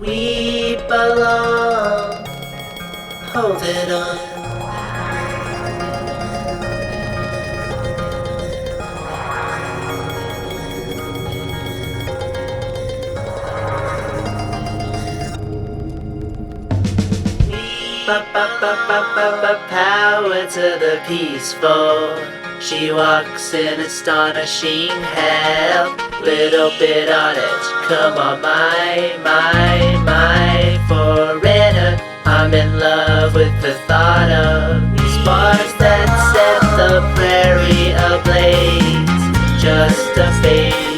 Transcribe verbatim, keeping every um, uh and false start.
We belong. Hold it on. Power to the peaceful. She walks in astonishing health. Little bit on edge. Come on, my, my, my foreigner. I'm in love with the thought of sparks that set the prairie ablaze. Just a phase.